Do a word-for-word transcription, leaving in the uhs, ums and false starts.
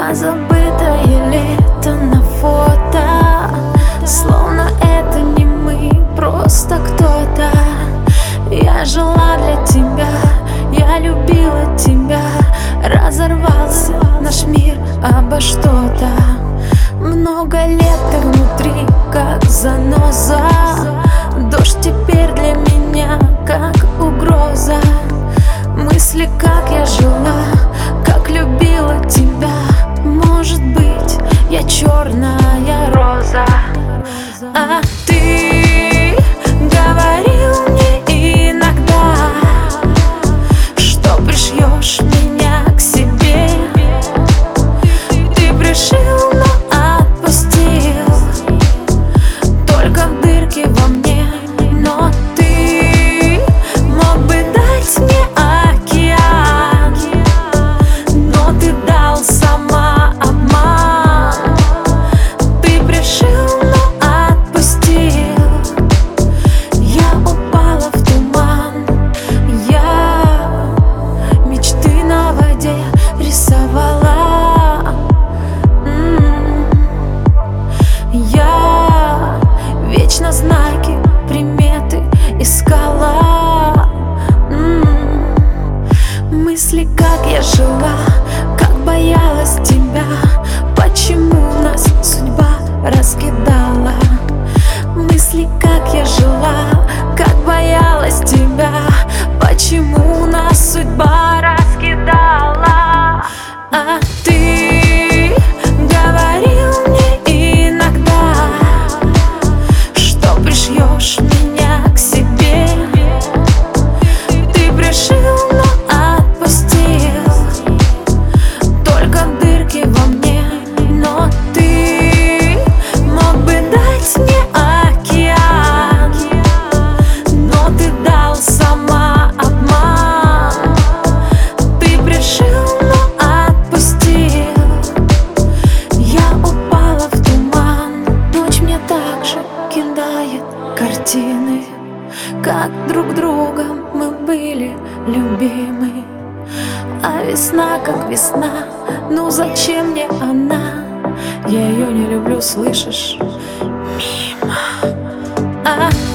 А забытое лето на фото, словно это не мы, просто кто-то. Я жила для тебя, я любила тебя. Разорвался наш мир обо что-то. Много лет ты внутри, как заноза. Дождь теперь для меня как угроза. Мысли, как я жила, как любила тебя. Может быть, я черная роза, а ты говорил мне иногда, что пришьешь меня к себе. Ты пришил, но отпустил только дырки во мне. Но ты мог бы дать мне океан, но ты дал самообман. Ты пришил, но отпустил. Я упала в туман. Я мечты на воде рисовала. М-м-м. Я вечно знаки, приметы искала. М-м. Мысли, как я жила, как боялась тебя. Почему нас судьба раскидала? Мысли, как я жила, как боялась тебя. Почему нас судьба раскидала? А ты говорил мне иногда, что пришьешь меня к себе. Ты пришил, но отпустил только дырки во мне. Но ты мог бы дать мне океан, но ты дал самообман. Ты пришил, но отпустил. Я упала в туман. Ночь мне так же кидает картины, как друг другом мы были любимы. А весна как весна, ну зачем мне она? Я ее не люблю, слышишь? Мимо. А